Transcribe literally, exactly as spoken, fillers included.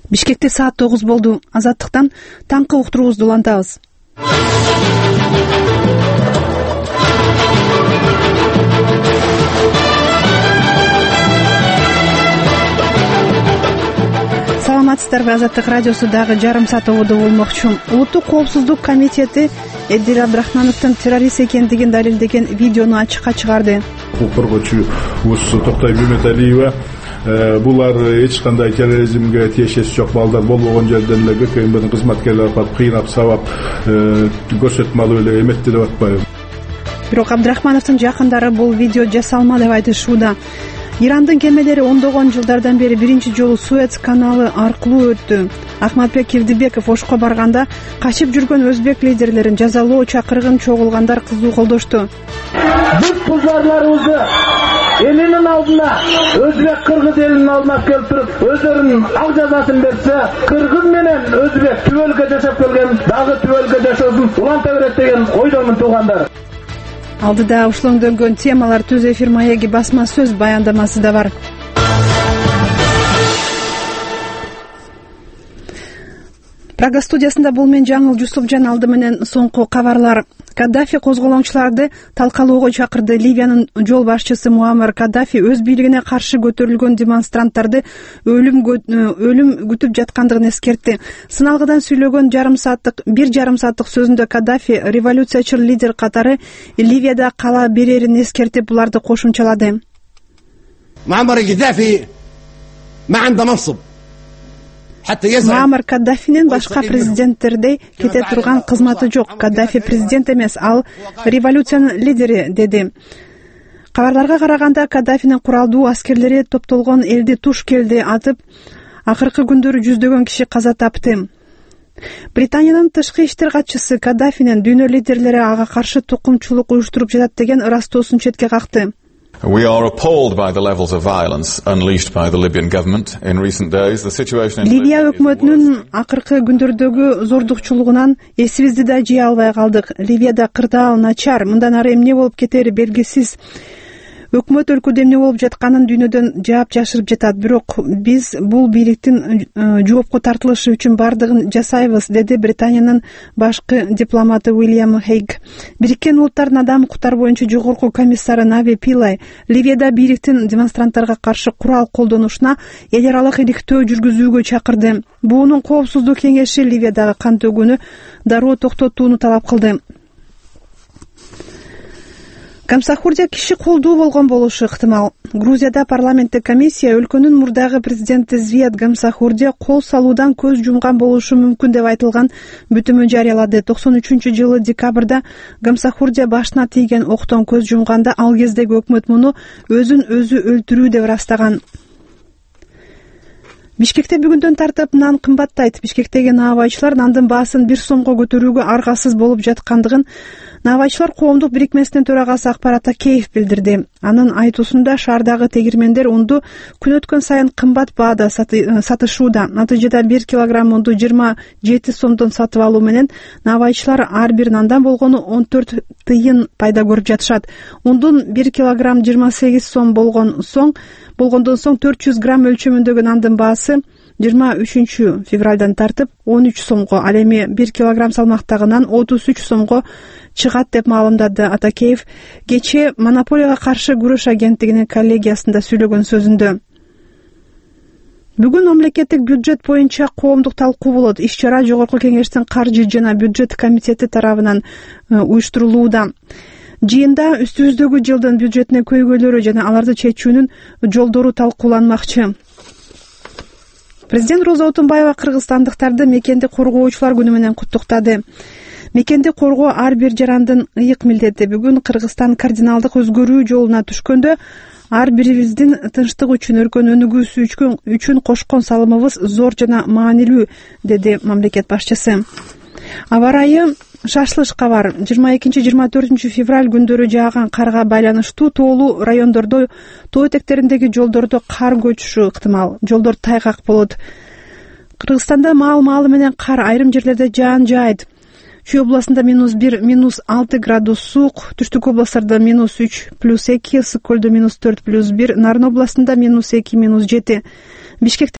Бишкекте саат тогуз болду. Азаттыктан таңкы уктуруубузду улантабыз. Саламатсыздарбы? Азаттык радиосу дагы жарым саат ободо болмокчу. Улуттук коопсуздук комитети Эдил Абдрахмановдун террорист экендигин далилдеген видеону ачыкка чыгарды. Укук коргоочубуз Токтой Бүймөталиева булар эч кандай терроризмге тиешеси жок балдар болбогон жерден эле ГКМБнын кызматкерлери барып кыйнап сабап көрсөтмө алып эле эметти деп атпайбы. Бирок Абдрахмановдун жакындары бул видео жасалма деп айтышууда. Ирандын кемелери ондогон жылдардан бери биринчи жолу Суэц каналы аркылуу өттү. Ахматбек Кирдибеков Ошко барганда качып жүргөн өзбек лидерлерин жазалоо чакыргын чогулгандар кызуу колдошту. Биз пужарларыбызды элинин алдына өзбек кыргыз элинин алдына келип туруп, өздөрүнүн ак жазасын берсе, кыргыз менен өзбек түбөлгө жашап келген, дагы түбөлгө жашоосун уланта берет деген ойдомун туугандар. Алдыда ушулоңдөнгөн темалар Түз эфир маеги басма сөз баяндамасы да бар. Прага студиясында бул мен Жаңыл Жусупжан, алды менен соңку кабарлар. Каддафи козголоңчуларды талкалоого чакырды. Ливиянын жол башчысы Муаммар Каддафи өз бийлигине каршы көтөрүлгөн демонстранттарды өлүм өлүм күтүп жаткандыгын эскертти. Сыналгыдан сүйлөгөн жарым сааттык бир жарым сааттык сөзүндө Каддафи революциячыл лидер катары Ливияда кала берерин эскертип, буларды кошумчалады. Муаммар Каддафи ма анда мансып. Муаммар Каддафинин башка президенттердей кете турган кызматы жок. Каддафи президент эмес, ал революциянын лидери, деди. Кабарларга караганда, Каддафинин куралдуу аскерлери топтолгон элди туш келди атып, акыркы күндөрү жүздөгөн киши каза тапты. Британиянын тышкы иштер катчысы Каддафинин дүйнө лидерлери ага каршы тукумчулук уюштуруп жатат деген ырастоосун четке какты. We are appalled by the levels of violence unleashed by the Libyan government in recent days. The situation in Ливия өкмөтүнүн акыркы күндөрдөгү зордукчулугунан эсибизди да жыя албай калдык. Ливияда кырдаал начар, мындан ары эмне болуп кетери белгисиз. Өкмөт өлкөдө эмне болуп жатканын дүйнөдөн жаап жашырып жатат. Бирок биз бул бийликтин жоопко тартылышы үчүн бардыгын жасайбыз, деди Британиянын башкы дипломаты Уильям Хейг. Бириккен Улуттардын адам укуктары боюнча жогорку комиссары Нави Пилай Ливияда бийликтин демонстранттарга каршы курал колдонушуна эл аралык иликтөө жүргүзүүгө чакырды. Буунун коопсуздук кеңеши Ливиядагы кан төгүүнү дароо токтотууну талап кылды. Камсахурдия киши колдуу болгон болушу ыктымал. Грузияда парламенттик комиссия өлкөнүн мурдагы президенти Звият Гамсахурдия кол салуудан көз жумган болушу мүмкүн деп айтылган бүтүмүн жарыялады. токсон үчүнчү жылы декабрда Гамсахурдия башына тийген октон көз жумганда ал кездеги өкмөт муну өзүн өзү өлтүрүү деп ырастаган. Бишкекте бүгүндөн тартып нан кымбаттайт. Бишкектеги наабайчылар нандын баасын бир сомго көтөрүүгө аргасыз болуп жаткандыгын Наабайчылар коомдук бирикмесинин төрагасы Акбарат Акеев билдирди. Анын айтуусунда шаардагы тегирмендер унду күн өткөн сайын кымбат баада сатышууда. Натыйжада бир килограмм унду жыйырма жети сомдон сатып алуу менен наабайчылар ар бир нандан болгону он төрт тыйын пайда көрүп жатышат. Ундун бир килограмм жыйырма сегиз сом болгон соң болгондон соң төрт жүз грамм өлчөмүндөгү нандын баасы жыйырма үчүнчү февралдан тартып он үч сомго, ал эми бир килограмм салмактагы нан отуз үч сомго чыгат деп маалымдады Атакеев кечээ монополияга каршы күрөш агенттигинин коллегиясында сүйлөгөн сөзүндө. Бүгүн мамлекеттик бюджет боюнча коомдук талкуу болот. Иш-чара жогорку кеңештин каржы жана бюджет комитети тарабынан уюштурулууда. Жыйында үстүбүздөгү жылдын бюджетине көйгөйлөрү жана аларды чечүүнүн жолдору талкууланмакчы. Президент Роза Отунбаева кыргызстандыктарды мекенди коргоочулар күнү менен куттуктады. Мекенди коргоо ар бир жарандын ыйык милдети. Бүгүн Кыргызстан кардиналдык өзгөрүү жолуна түшкөндө ар бирибиздин тынчтык үчүн, өлкөнүн өнүгүүсү үчүн кошкон салымыбыз зор жана маанилүү, деди мамлекет башчысы. Аба ырайы шашлышка бар. жыйырма экинчи жыйырма төртүнчү февраль күндөрү жааган карга байланыштуу тоолуу райондордо, тоо этектериндеги жолдордо кар көчүшү ыктымал. Жолдор тайгак болот. Кыргызстанда маал-маалы менен кар, айрым жерлерде жаан жаайт. Чүй областында минус бир, минус алты градус суук, түштүк областтарда минус үч, плюс эки, Ысык көлдө минус төрт, плюс бир, Нарын областында минус эки, минус жети. Бишкекте